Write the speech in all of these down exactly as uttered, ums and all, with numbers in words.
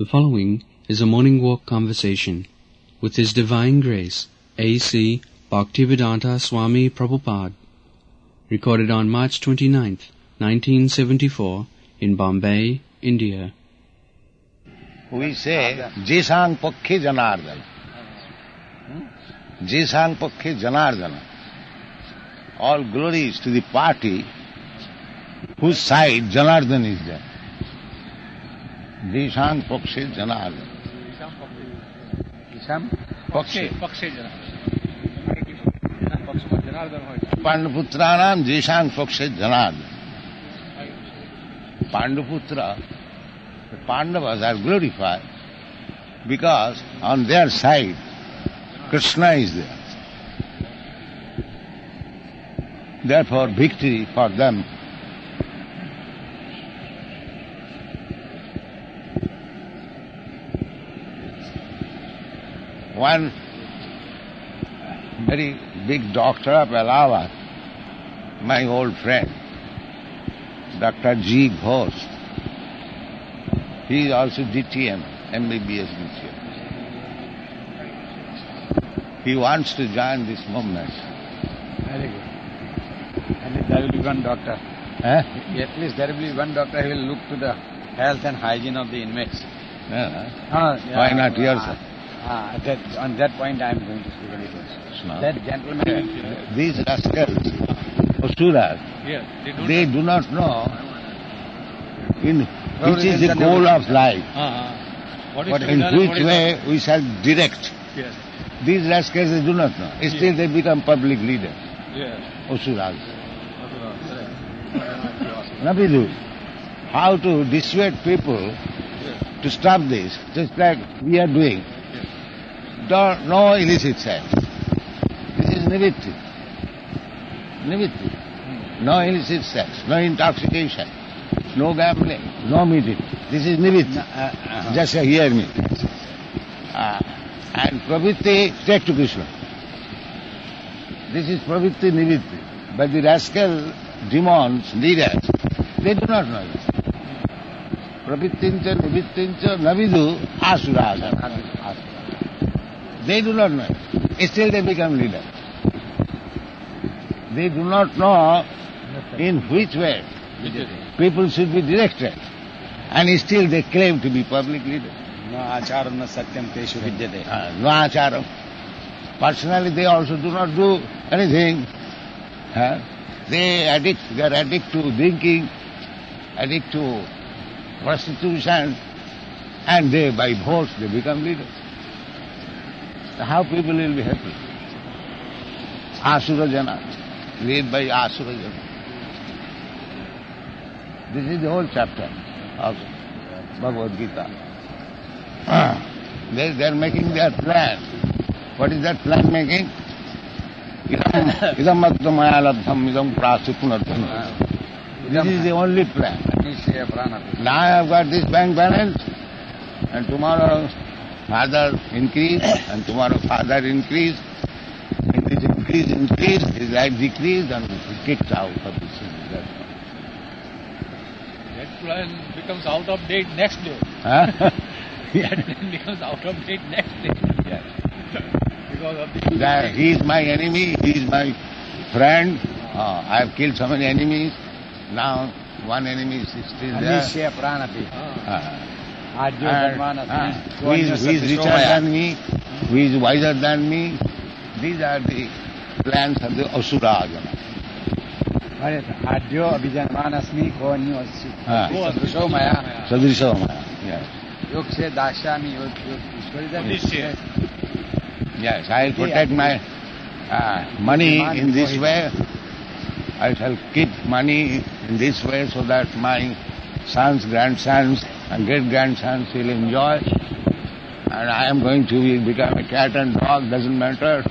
The following is a morning walk conversation with His Divine Grace, A C Bhaktivedanta Swami Prabhupada, recorded on March twenty-ninth, nineteen seventy-four, in Bombay, India. We say, Jisang Pakkhe Janardana. Jisang Pakkhe Janardana. All glory is to the party whose side Janardana is there. Jisang Pakkhe Janardana. Jisang Pakkhe Janardana. Panduputranam Jisang Pakkhe Janardana. Panduputra, the Pandavas are glorified because on their side Krishna is there. Therefore victory for them. One very big doctor of Allahabad, my old friend, Doctor G. Ghosh, he is also D T M, M B B S D T M. He wants to join this movement. Very good. At least there will be one doctor. Eh? At least there will be one doctor who will look to the health and hygiene of the inmates. Yeah. Ah, yeah. Why not yourself? Ah, that, on that point I am going to speak a little. No. That gentleman... These rascals, Asuras, Yes, they don't they do not know in which is the goal of life, Uh-huh. What but in which way we shall direct. Yes. These rascals they do not know. Still they become public leaders, Yes. Asuras. Nabidu, how to dissuade people to stop this, just like we are doing. Don't, no illicit sex. This is nivritti. Nivritti. No illicit sex, no intoxication, no gambling, no meeting. This is nivritti. Uh, uh-huh. Just hear me. Uh, and pravritti, take to Krishna. This is pravritti nivritti. But the rascal demons, leaders, they do not know this. Pravrittincha, nivrittincha, navidu, asura. They do not know it. Still they become leaders. They do not know in which way people should be directed. And still they claim to be public leaders. No acharam na satyam teshu vidyate. Uh, no acharam. Personally they also do not do anything. Huh? They addict, they are addict to drinking, addict to prostitution, and they by force they become leaders. How people will be happy? Asura Jana, led by Asura Jana. This is the whole chapter of Bhagavad Gita. They, they are making their plan. What is that plan making? Idam mattam ayalabdham idam prasupunardham. This is the only plan. Now I have got this bank balance, and tomorrow father increase, and tomorrow father increase, and this increase, increase, his life decrease, and he kicks out of this. That plan becomes out of date next day. Huh? That plan becomes out of date next day. Yes. Because of the... That he is my enemy, he is my friend. Uh, I have killed so many enemies. Now one enemy is still there. Anishya pranati. Uh, Adyo and, dharmanati. uh, who is, who is richer than me, who is wiser than me. These are the plans of the Asura. Adyo abhijanmanasmi ko anyo assi. Ah. Sadrisho maya. Sadrisha Maya. Yes. Yog se dashyami yog yog. Anishya. Yes, I will protect my uh, money in this way. I shall keep money in this way so that my sons, grandsons and great-grandsons will enjoy. And I am going to become a cat and dog, doesn't matter.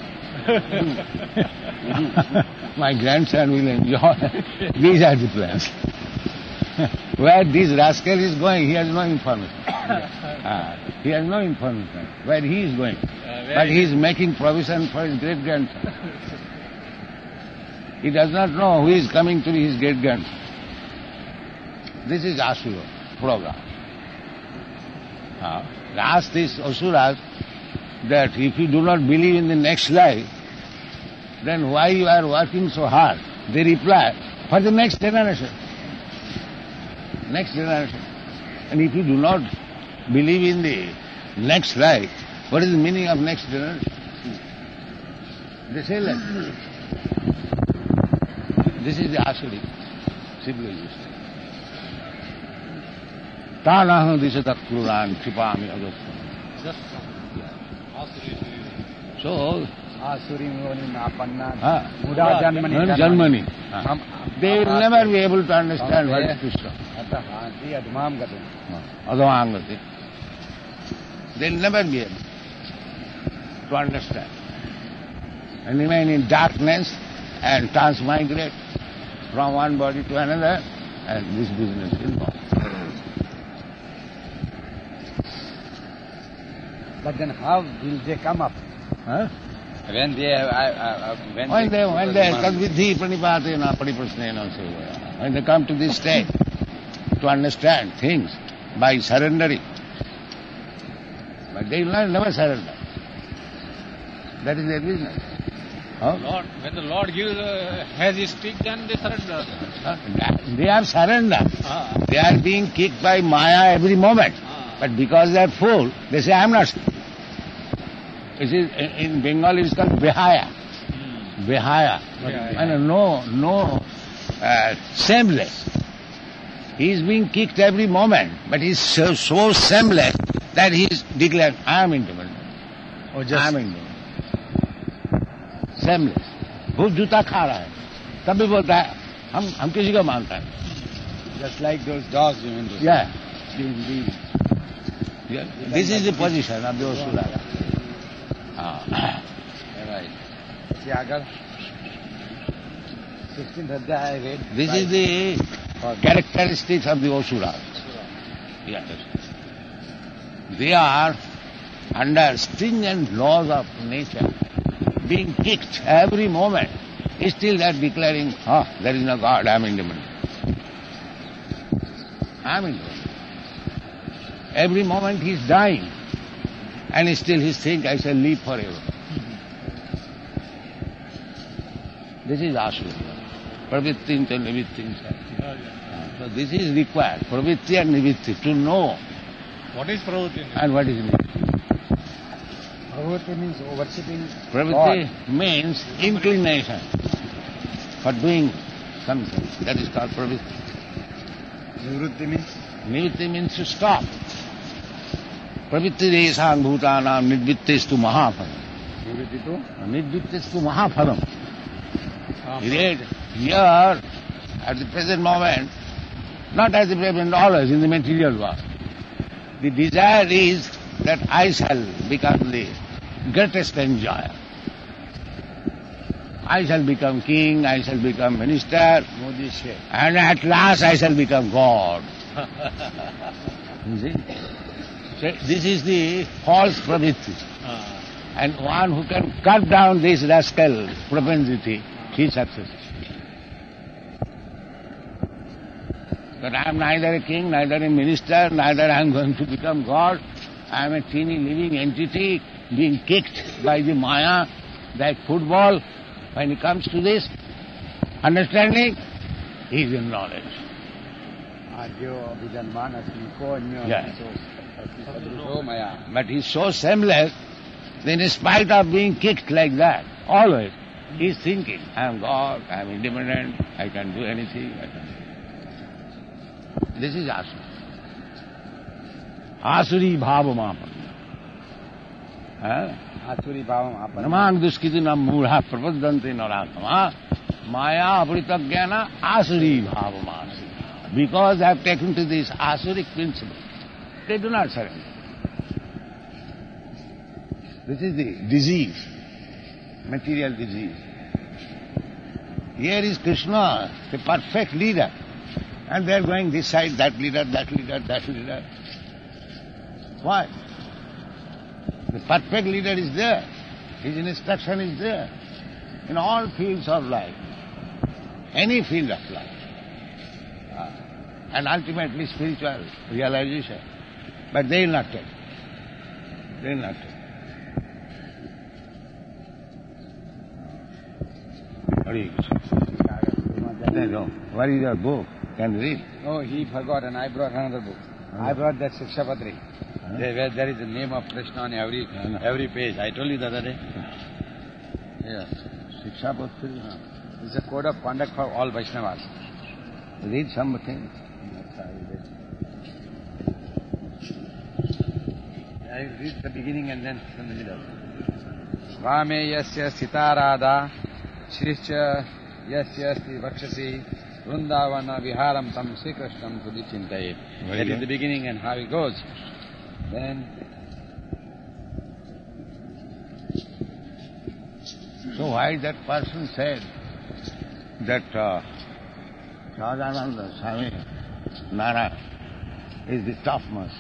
My grandson will enjoy. These are the plans. Where this rascal is going, he has no information. uh, he has no information where he is going. Uh, but he is making provision for his great-grandson. He does not know who is coming to be his great-grandson. This is Asura program. Uh, ask these asuras that if you do not believe in the next life, then why you are working so hard? They reply, for the next generation. Next generation. And if you do not believe in the next life, what is the meaning of next generation? They say like this is the Asuric civilization. Tanaham disatak kruran kripami agastam. So, Asuri Muni Napanna, ah, Muda Janmani, Janmani. Ah. They will never be able to understand what is Krishna. Adhamangati. They will never be able to understand. And remain in darkness and transmigrate from one body to another, and this business will go. But then how will they come up? Huh? When they have, uh, uh, when, When they, they, when they, tadvidhi pranipatena pariprasnena, when they come to this state to understand things by surrendering, but they will never surrender. That is their business. Huh? Lord, when the Lord gives, uh, has his stick, then they surrender. Huh? They are surrendered. Ah. They are being kicked by Maya every moment. Ah. But because they are full, they say, I am not. It is, in Bengal it is called Behaya. Hmm. Behaya. Behaya. And no, no, uh, shameless. He is being kicked every moment, but he is so, so shameless that he is declared, I am independent. or I am independent. Shameless. खूब जूता खा रहा है, तब भी बोलता है, हम हम किसी को मानता है. just like those dogs, you mean to say. Yeah. Being, being, Yeah. This is the position of the Asura. Ah. right. See, agar sixteenth Adhyaya I read. This by- is the characteristics of the Asura. Yes. They are under stringent laws of nature, being kicked every moment. Still they are declaring, oh, there is no God, I am independent. I am independent. Every moment he is dying, and still he thinks, I shall live forever. This is Asura. Pravrittincha nivittincha. So this is required, pravritti and nivitti, to know What is pravritti? and what is nivitti. Pravritti means worshipping Pravritti God. means inclination for doing something. That is called pravritti. Nivritti means Nivitti means to stop. Pravritti deshan bhutanam nidvittestu mahaphalam. Nivritti to Nidvittestu mahaphalam. Ah, Here, here, at the present moment, not at the present, always in the material world, the desire is that I shall become the greatest enjoyer. I shall become king, I shall become minister, Modi Sheikh. and at last I shall become God. You see? So this is the false pravritti. ah. And one who can cut down this rascal propensity, he is successful. But I am neither a king, neither a minister, neither I am going to become God. I am a teeny living entity being kicked by the Maya like football. When it comes to this understanding, he is in knowledge. Adyo abhijanmanasmi ko anyo Yeah. sadruso maya. But he is so shameless that in spite of being kicked like that, always, he is thinking, I am God, I am independent, I can do anything. I can do. This is Asura. Asuri bhava mapanna. Asuri bhavam apana. Namang duskitinam mudha prapaddante naratama maya apritaggyana asuri bhava masi. Because they have taken to this asuric principle, they do not surrender. This is the disease, material disease. Here is Krishna, the perfect leader, and they are going this side, that leader, that leader, that leader. Why? The perfect leader is there. His instruction is there. In all fields of life. Any field of life. Uh, and ultimately spiritual realization. But they will not take. They will not. No. What is your book? Can you read? Oh, he forgot and I brought another book. I brought that Sikshapatri. Huh? There, where there is the name of Krishna on every No, no. every page. I told you the other day. Yes. Sikshapatri. It's a code of conduct for all Vaishnavas. Read something. I read the beginning and then from the middle. Vame yasya sitarada shrischa yasya sti vakshasi vrundavana viharam tam Sri Krishnam sudi chintaye. That is the beginning and how it goes. Then So why that person said that uh, Sahajananda Swami Nara is the topmost?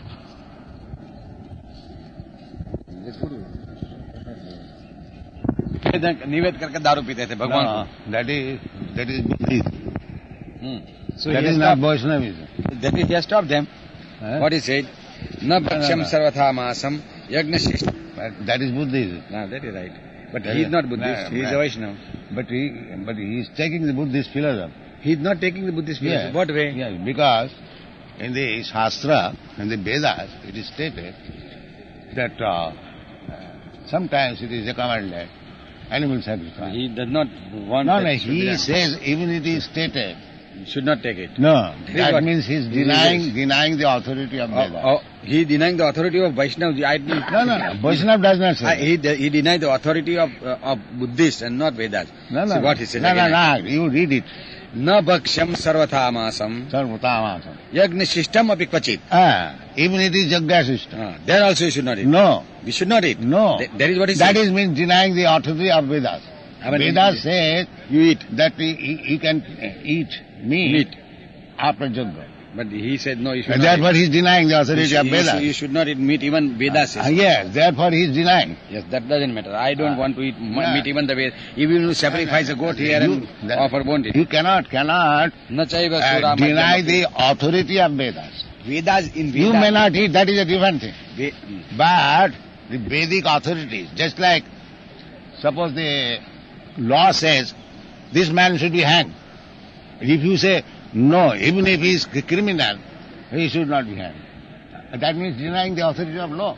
निवेद करके दारू पीते थे भगवान No, that is that is Buddhism. को. So That he is has not stopped- Vaishnavism. That is, he has stopped them. Huh? What he said, na bhaksham no. sarvatha masam yagna shishta. But that is Buddhism. No, that is right. But That he is is- not Buddhist, no, he is no. a Vaishnava. But he but he is taking the Buddhist philosophy. He is not taking the Buddhist philosophy. Yeah. What way? Yeah, because in the Shastra, in the Vedas, it is stated that uh, sometimes it is recommended animal sacrifice. He does not want No, that no, should be he done. says even it is stated. He should not take it. No, This that what- means he is this is denying this. denying the authority of Oh, Vedas. oh, he denying the authority of Vaishnava. I, No, no, no. Vaishnava does not say Uh, that. he, de- he denied the authority of uh, of Buddhists and not Vedas. No, no. See what he said No, no, again. no. You read it. Na bhaksham sarvatha masam Sarvatamasam. yagna shishtam api kvachit. Ah, even it is Jagga system. Ah, there also you should not eat. No, We should not eat. no. Th- that is what he That said. is means denying the authority of Vedas. I mean, Vedas it- says You eat that he, he, he can eat meat, meat. after Jagga. But he said no, you should And not therefore eat. he is denying the You authority should, of you, should, Vedas. you should not eat meat, even Vedas Ah, says. yes, therefore he is denying. Yes, that doesn't matter. I don't Ah. want to eat m- Yeah. meat even the way. Even you sacrifice a goat here You- and that- offer won't eat. You cannot, cannot Na chaiva uh, sura deny madhyama- the authority of Vedas. Vedas in Vedas. You may not eat, that is a different thing. Ve- But the Vedic authorities, just like suppose the law says this man should be hanged. If you say no, even if he is a criminal, he should not be hanged. That means denying the authority of law.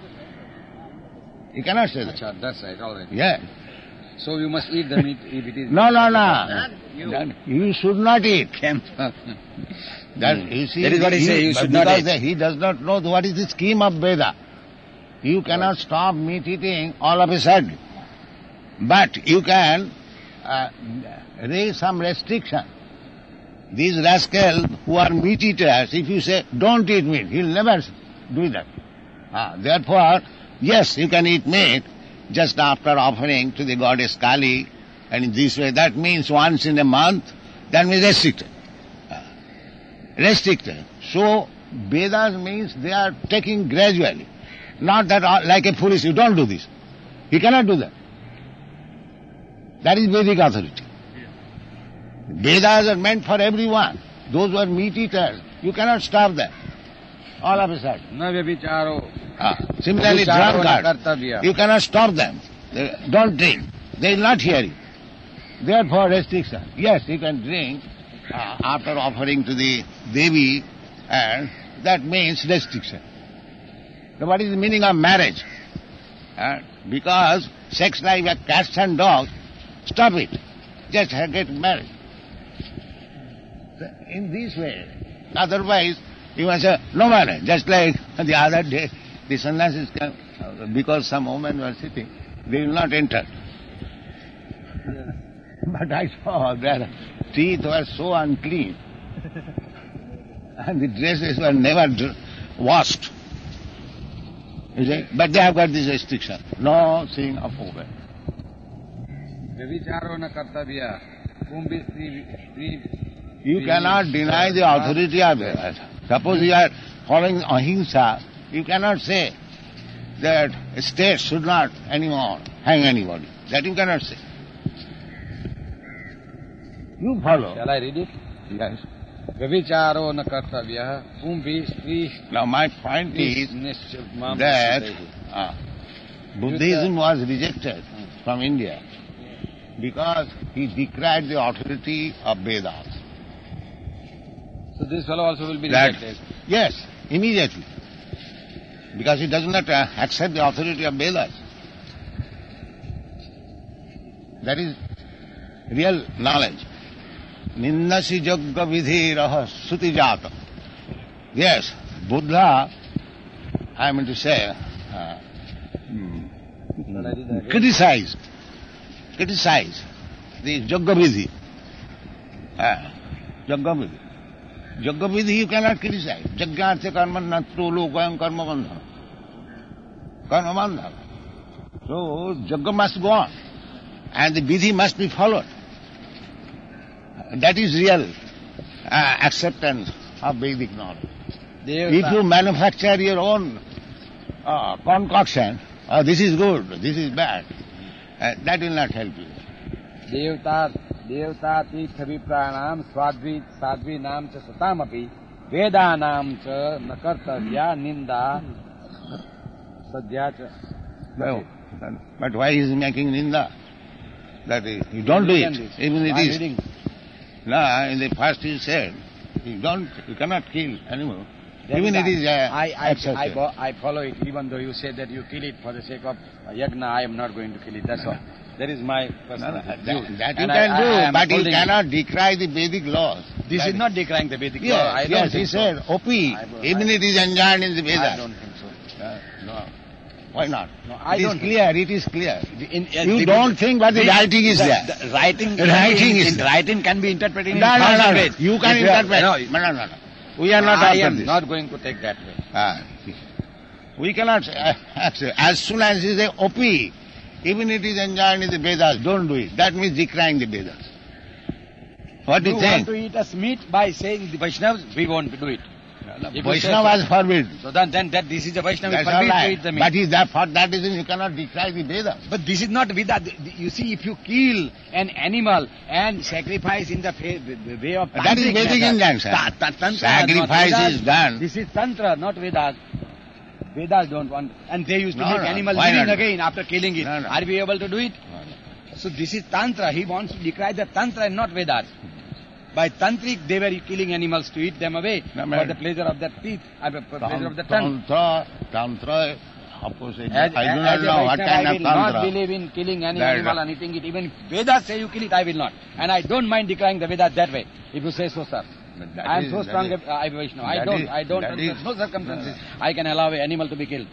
You cannot say that. Acha, that's right, all right. Yeah. So you must eat the meat if it is. No, no, no. That- You should not eat. That, Hmm. you see, That is what he he, say, you but should not because eat. the- he does not know what is the scheme of Veda. You cannot stop meat eating all of a sudden. But you can uh, raise some restriction. These rascals who are meat eaters, if you say, don't eat meat, he'll never do that. Ah, therefore, yes, you can eat meat just after offering to the goddess Kali, and in this way, that means once in a month, that means restricted. Ah, restricted. So, Vedas means they are taking gradually. Not that all- like a foolish, you don't do this. You cannot do that. That is Vedic authority. Vedas are meant for everyone. Those who are meat eaters, you cannot stop them. All of a sudden. Na vyabhicharo. Ah, similarly, Vyabhicharo na drunkards, kartavya. you cannot stop them. They don't drink. They will not hear you. Therefore, restriction. Yes, you can drink uh, after offering to the Devi, and that means restriction. So what is the meaning of marriage? Uh, because sex life like cats and dogs, stop it. Just get married. So in this way. Otherwise, you must say, no marriage. Just like the other day, the sannyasis came, uh, because some women were sitting, they will not enter. But I saw their teeth were so unclean, and the dresses were never dr- washed. You see? But they have got this restriction. No seeing of women. Vyabhicharo na kartavya. Kumbi stri stri. You cannot deny the authority of it. Suppose you are following ahimsa, you cannot say that a state should not anymore hang anybody. That you cannot say. You follow. Shall I read it? Yes. Vyabhicharo na kartavya. Kumbi stri. Now my point is Nish- mam that prasitahi. uh, Buddhism was rejected from India because he decried the authority of Vedas. So this fellow also will be That- rejected. Yes, immediately. Because he does not uh, accept the authority of Vedas. That is real knowledge. Nindasi jagga vidhi raha suti jata. Yes, Buddha, I mean to say, uh, mm, criticize, criticize the jagga vidhi. Uh, jagga vidhi. Jagga vidhi you cannot criticize. Jagyartha karma natru lokayam karma bandhana. Karma bandhana. So, jagga must go on. And the vidhi must be followed. That is real uh, acceptance of Vedic knowledge. If you manufacture your own uh, concoction, oh, this is good, this is bad, uh, that will not help you. देवता देवता तीर्थ विप्राणाम स्वाद्वी साध्वी नाम च सतामपि वेदा नाम च न कर्तव्या निंदा सद्या च. No, but why is he making ninda? That is, you don't do it, even it is. No, in the first you said, you don't, you cannot kill animal. Even it is uh, I, I, accepted. I, bo- I follow it, even though you say that you kill it for the sake of yagna, I am not going to kill it, that's all. That is my No, personal no, view. that, that you And can I- do, I- I am but you upholding it. cannot decry the Vedic laws. This That is not decrying the Vedic Yes, law. I don't yes, think he so. said, O P, I don't- even I- it is enjoined in the I Vedas. don't think so. Uh, no. Why not? No, I it is don't think clear, it is clear. In, uh, You the- don't think, but the, the- writing is the- there. the writing, The writing is in, there. writing can be interpreted in No, no, thousand no, no. ways. You can If you are- interpret. No, No, no, no, no. We are not I after am this. not going to take that way. Ah, we cannot uh, accept. As soon as you say O P, even it is enjoined in the Vedas, don't do it. That means decrying the Vedas. What do You you want think? to eat us meat by saying the Vaishnavas, we won't do it. If you say Vaishnavas so. forbid. So then, then that this is a Vaishnava That's all forbid to right. eat the meat. But is that for that reason you cannot decry the Vedas? But this is not Veda. You see, if you kill an animal and sacrifice in the fa- way of That is tantric Vedic method, injunction. ta- ta- tantra, Sacrifice not Vedas. is done. This is Tantra, not Vedas. Vedas don't want. And they used to No, make no, animal why living not? again after killing it. No, no. Are we able to do it? So this is Tantra. He wants to decry the Tantra and not Vedas. By Tantric, they were killing animals to eat them away No, for man. the pleasure of the teeth, uh, for the pleasure of the tongue. Tantra, Tantra, of course, I As, do as, not as a know what Vaishnava, kind I of will not Tantra. believe in killing any That- animal and eating it. Even Vedas say you kill it, I will not. And I don't mind decrying the Vedas that way, if you say so, sir. But that I am is- so that strong, is- uh, I Vaishnava. I that don't, is- I don't, that under is- no circumstances, I can allow an animal to be killed.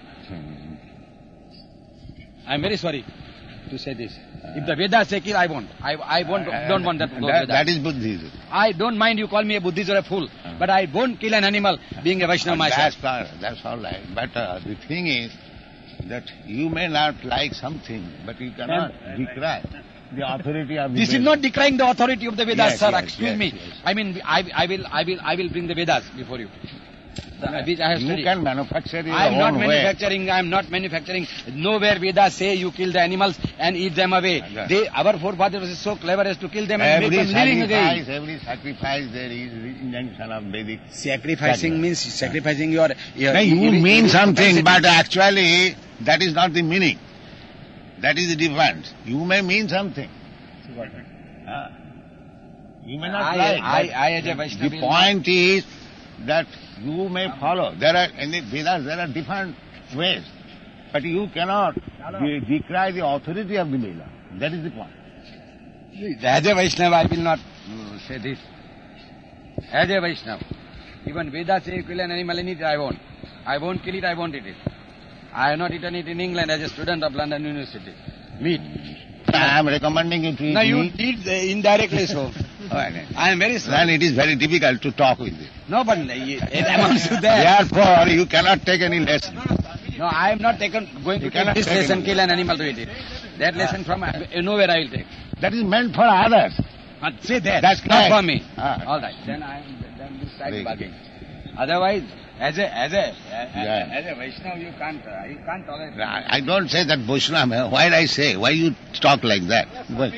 I am very sorry to say this. If the Vedas say kill, I won't. I, I won't, don't want that to go That, Vedas. that is Buddhism. I don't mind you call me a Buddhist or a fool, but I won't kill an animal being a Vaishnava myself. That's, all- that's all right. But uh, the thing is that you may not like something, but you cannot decry the authority of the This is Vedas. not decrying the authority of the Vedas, Yes, sir. yes, Excuse yes, me. yes. I mean, I, I will, I will, I will bring the Vedas before you. The, which I have You studied. can manufacture your I am not own way. manufacturing. I am not manufacturing. Nowhere Vedas say you kill the animals and eat them away. Yeah. They, our forefathers were so clever as to kill them and Every make them living sacrifice, again. every sacrifice there is injunction of Vedic. Sacrificing Sacrifice. means sacrificing your. your No, you your- mean your something, capacity. but actually that is not the meaning. That is the difference. You may mean something. Ah. You may not I, like. I, but I, as a Vaishnava, the will not- point is that you may follow. There are in the Vedas there are different ways, but you cannot de- decry the authority of the Veda. That is the point. As a Vaishnava, I will not uh, say this. As a Vaishnava, even Vedas say kill an animal and eat it, I won't. I won't kill it, I won't eat it. I have not eaten it in England as a student of London University. Meat. I am recommending you to eat Now you meat. did uh, indirectly so. Right. I am very Then sorry. it is very difficult to talk with you. No, but it amounts to that. Therefore, you cannot take any lesson. No, I am not taken, going to You take cannot this take lesson, it. kill an animal to eat it. That lesson from uh, nowhere I will take. That is meant for others. Uh, say that. That's not correct. for me. Ah. All right. Then I am then this side Very good. bargain. Otherwise, as a as a as, Yeah. as a Vaishnava, you can't uh, you can't tolerate. I I don't say that Vaishnava. Why I say? Why you talk like that? Well,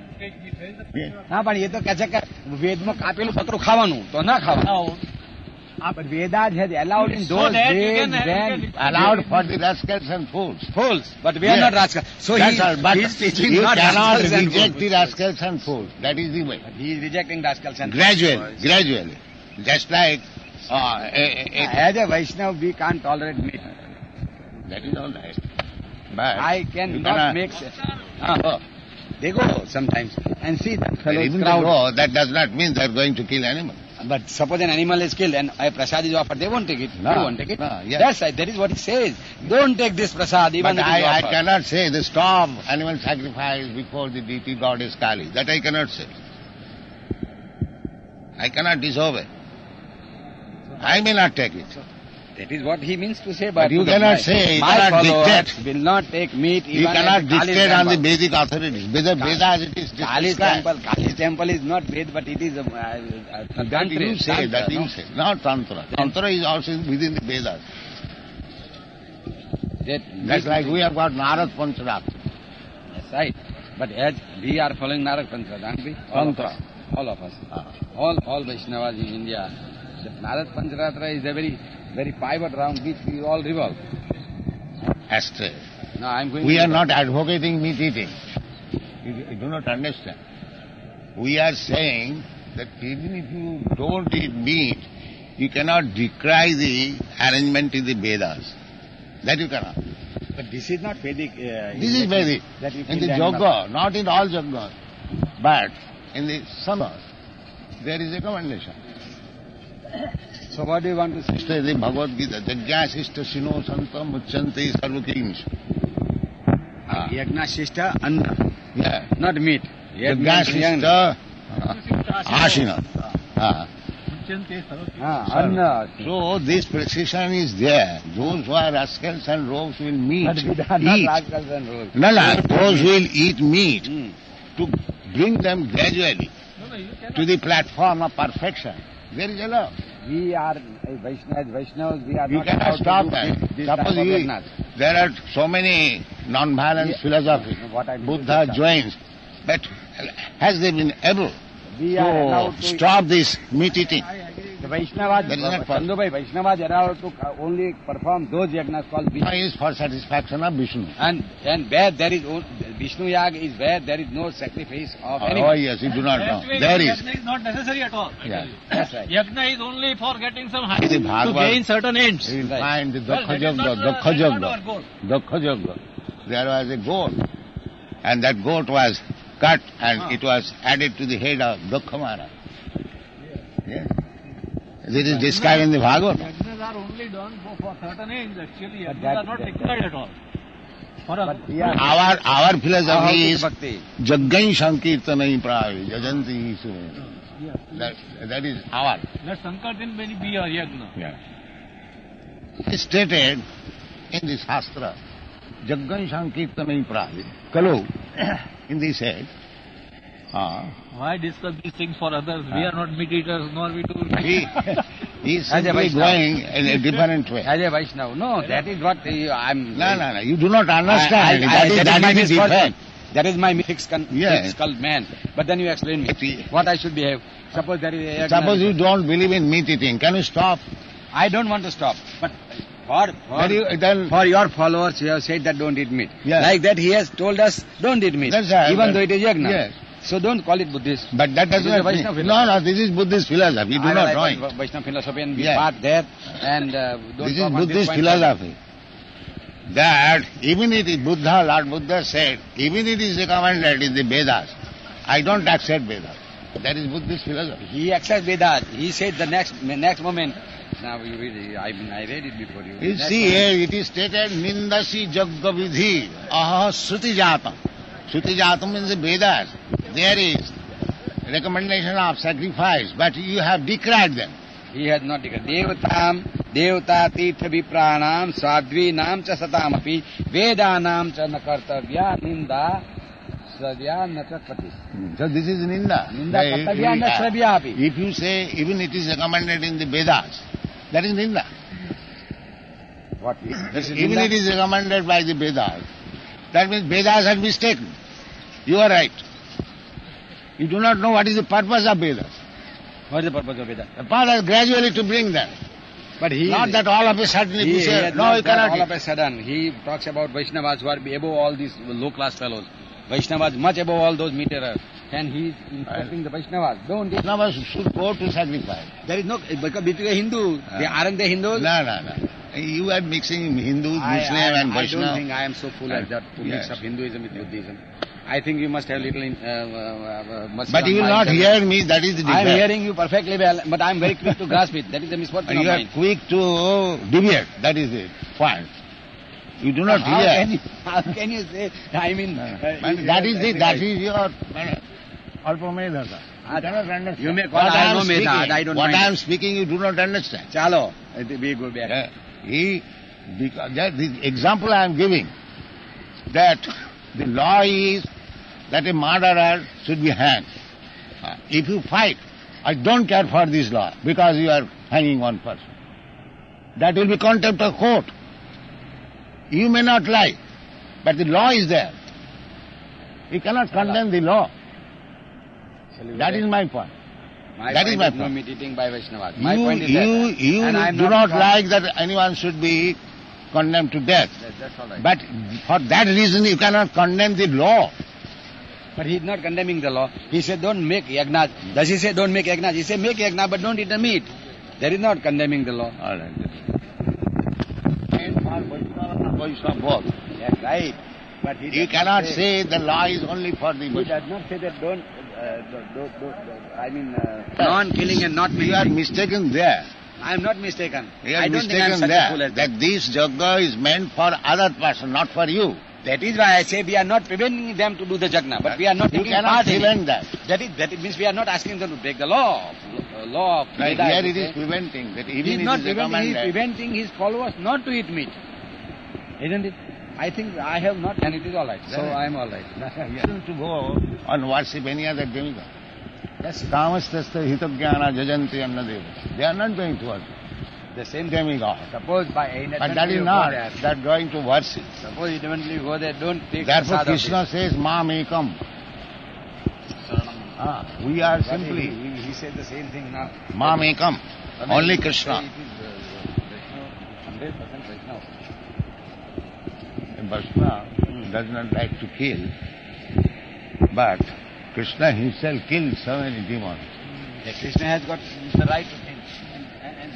ના પણ એ તો કહે છે કે વેદમાં કાપેલું પતરું ખાવાનું તો ના ખાવાનું Ah, but Vedas has allowed in So those that you days can- you when... can- Allowed for the rascals and fools. Fools, but we are Yes. not rascals. So That's he, all. But he is teaching you not cannot rascals and reject fools. the rascals and fools. That is the way. He is rejecting rascals and Gradually, fools. gradually. Just like uh, a, a, a, As a Vaishnava, we can't tolerate meat. that is all right. But I you cannot cannot- make... Ah, they go sometimes and see that But fellows even crowd. though that does not mean they are going to kill animals. But suppose an animal is killed and a prasad is offered, they won't take it. No, they won't take it. no, yes. That's right. That is what he says. Don't take this prasad even But if it is I, I offered. cannot say the stop animal sacrifice before the deity goddess Kali. That I cannot say. I cannot disobey. I may not take it. That is what he means to say. But But you to the- cannot my- say, you my cannot followers dictate. will not take meat even You cannot at Kali's dictate on the temple. Vedic authorities. Veda, Vedas it is Kali's described. temple, Kali's temple is not Ved, but it is a, a, a, a That tantra, you say, tantra, that you no? say. Not Tantra. Tantra is also within the Vedas. That, That's like we have got Narad Pancharatra. That's right. But as we are following Narak Tantra, aren't we? All of Tantra. us. All of us. Ah. All, all Vaishnavas in India. The Narad Pancharatra is a very, very pivot around which we all revolve. Astray. Now I'm going We to are not advocating meat eating. You, you do not understand. We are saying that even if you don't eat meat, you cannot decry the arrangement in the Vedas. That you cannot. But this is not Vedic. Uh, This is Vedic. That you In kill the animal. yoga, not in all yogas, but in the samas, there is a commendation. So what do you want to say? Say the Bhagavad Gita, Jagyasishta Sino Santam Muchanti Sarvakimsh. Ah. Yagna Shishta Anna, Yeah. not meat. Yagna Jagyasishta Ashina. Ah. Ah, Anna. So this precision is there. Those who are rascals and rogues will meet, But we are not eat. rascals and rogues. No, no, those who will eat meat Hmm. to bring them gradually to the platform of perfection. There is a love. We are uh, Vaishnavas, Vaishnavas, we are You not cannot allowed to stop do that. this, this type Suppose of you, yagnas. there are so many non-violent Yeah. philosophies. What I mean to Buddha say, joins, but has they been able We are to allowed to stop this meat eating? The Vaishnavas, That is not possible. Chandubhai, Vaishnavas are allowed to uh, only perform those yagnas called Vishnu. One is for satisfaction of Vishnu. And and where there is on- Vishnu Yag is where there is no sacrifice of Oh anyone. yes, you do not know. That way There is. Yajna is not necessary at all. Yeah. That's right. Yajna is only for getting some height The to Bhagavad- gain certain ends. You will Right. find the Well, Dakha that is Yagna, not, uh, Dakha that is not our Yagna, goal. Dakha Yagna. There was a goat, and that goat was cut and Ah. it was added to the head of Dakha Maharaj. Yes. This is described in the Bhagavad. Yajnas are only done for, for certain ends actually. But Yajnas that- are not that- required at all. For us. But we are Our our philosophy Ahautik is Bhakti. Jaggai Sankirtanai Pravi, Jajanti Isune. Yeah. That, that is our. Let Sankirtan be our yajna. Yeah. It's stated in the Shastra, Jaggai Sankirtanai Pravi, Kalu, in this head. Ah. Why discuss these things for others? We are not meat eaters, nor we do. He, he is As a simply Vaishnava. going in a different way. as a Vaishnava. No, that is what uh, I'm... No, no, no. You do not I- understand. I- I- that is, that is that my is the misfortune. defect. That is my fixed, con- Yes. fixed skull man. But then you explain me See- what I should behave. Suppose there is a yagna. Suppose you don't believe in meat eating, can you stop? I don't want to stop. But for, for, Then, you, then for your followers, you have said that don't eat meat. Yes. Like that, he has told us don't eat meat. That's right. Even though it is yagna. Yes. So don't call it Buddhist. But that does It is a not mean, Vaishnava no, no, this is Buddhist philosophy. You do I not like join. Va- Vaishnava philosophy and be Yeah. part there and uh, don't This is talk on Buddhist point. philosophy. That even it is Buddha, Lord Buddha said, even it is recommended in the Vedas, I don't accept Vedas. That is Buddhist philosophy. He accepts Vedas. He said the next next moment. Now you read it. I mean I read it before you. You Next see moment- here, it is stated, Nindasi Jagga Vidhi, Aha Sruti Jatam. Sruti Jatam means the Vedas. There is recommendation of sacrifice, but you have decried them. He has not declared. Devatam, Devata Tirtha Vipranam, Sadvinam cha Satamapi, Vedanam cha Nakartavya, Ninda, Sradya Nachakpati. So this is Ninda. Ninda If- Kartavya Nachravyapi. If you say even it is recommended in the Vedas, that is Ninda. What is this? Is Even Ninda? it is recommended by the Vedas. That means Vedas are mistaken. You are right. You do not know what is the purpose of Vedas. What is the purpose of Vedas? The purpose is gradually to bring them. But he Not that all of a sudden he, he he said, has no, not you done cannot all eat. of a sudden. He talks about Vaishnavas who are above all these low-class fellows. Vaishnavas much above all those meterers. And he is instructing the Vaishnavas. Don't eat. Vaishnavas should go to sacrifice. There is no, because between a Hindu, they aren't they Hindus? No, no, no. You are mixing Hindus, Muslim I, I, and I Vaishnava. don't think I am so foolish that to Yes. mix up Hinduism with Buddhism. I think you must have little in, uh, uh, uh, must But have you will mind not that- hear me, that is the I am difference. hearing you perfectly well, but I am very quick to grasp it. That is the misfortune And of you are mine. quick to deviate, that is the point. You do not How hear. can you, how can you say, I mean... No, no. uh, And you- that is the, uh, that is your Alpamedhasa. You cannot understand. You may call what I I am know speaking, Medha, I don't what mind. I am speaking you do not understand. Chalo, uh, we go back. Yeah. He, because that, the example I am giving, that the law is that a murderer should be hanged. Uh, If you fight, I don't care for this law because you are hanging one person. That will be contempt of court. You may not lie, but the law is there. You cannot condemn the law. Shall we go That back? is my point. My that point is my is no point. meat eating by Vaishnavas. My You, point is you, that. you and I am do not trying- like that anyone should be condemned to death. That- That's all right. But for that reason you cannot condemn the law. But he is not condemning the law. He said don't make yagnas. Does he say don't make yagnas? He said make yagna but don't eat the meat. That is not condemning the law. All right. And for Vaishnava, Vaishnava both. Yes, right. But he You does cannot not say the law is only for the He Vaishnava. does not say that don't, uh, don't, don't, don't, I mean, uh, non-killing and not You are killing. mistaken there. I am not mistaken. You are I don't think I am mistaken such a fool there. as that. That this yajna is meant for other person, not for you. That is why I say we are not preventing them to do the jagna, but we are not You taking cannot part in it. prevent that. That is, that it means we are not asking them to break the law. Uh, law of Like Veda, here you it is say. preventing. That He even is it not is preventing, he is recommended. preventing his followers not to eat meat. Isn't it? I think I have not, and it is all right. So Right. I am all right. Yeah. To go and worship any other demigod. Yes. Kamasthastha hitagyana jajanti annadeva. They are not going to worship The same demigod. Suppose by But that is not. They are going to worship. Suppose eventually you go there, don't take Therefore prasad of Krishna this. says, Mam ekam. Ah, we are But simply He, he, he said the same thing now. Mam ekam. I mean, Only he Krishna. say It is uh, Vaishnava, one hundred percent Vaishnava. Vaishnava does not like to kill, but Krishna himself killed so many demons. Yeah, Krishna has got the right to think. And, and, and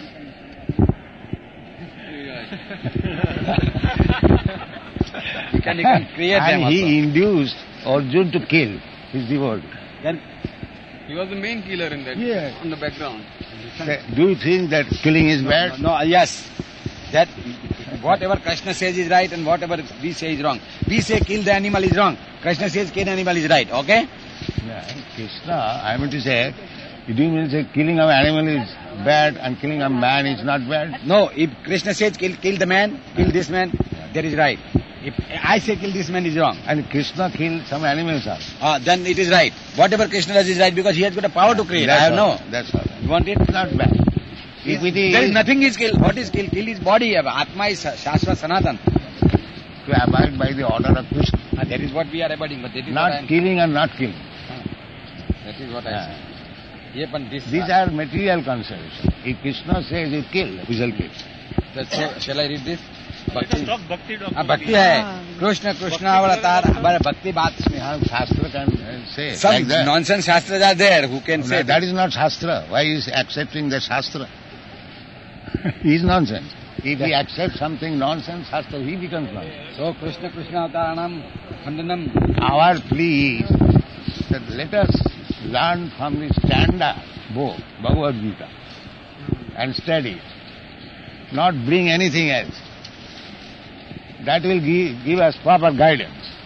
he can, he can create them And also. he induced Arjun to kill his devotee. Then, He was the main killer in that, Yes. on the background. Do you think that killing is bad? no, no, yes. That whatever Krishna says is right and whatever we say is wrong. We say kill the animal is wrong. Krishna says kill the animal is right. Okay? Yeah, Krishna, I mean to say, you do mean say killing of animal is bad and killing a man is not bad? No, if Krishna says kill, kill the man, kill this man, that is right. If I say kill this man is wrong, And Krishna killed some animals also. ah, then it is right. Whatever Krishna does is right because he has got a power to create. I That's have all. no. That's all. You want it? Not bad. If it is There is nothing is kill. What is kill? Kill is body. Atma is Shastra Sanatan. to abide by the order of Krishna, Ah, that is what we are abiding. But that is what I not am, killing and not killing. that is what I Yeah. say. Yeah, but this, These are material considerations. If Krishna says you kill, we shall kill. that, so, shall I read this? Bhakti. Talk bhakti, talk हाँ भक्ति है कृष्ण कृष्ण अवतार हमारे भक्ति बात Yeah, Shastra can uh, say some like that. nonsense shastras are there who can say No, that is not Shastra. Why is accepting the Shastra? He is nonsense. If he accepts something nonsense, Shastra, he becomes nonsense. so Krishna Krishna अवतारणम खंडनम Our plea is that let us learn from the standard book, Bhagavad Gita, and study it. Not bring anything else. That will give, give us proper guidance.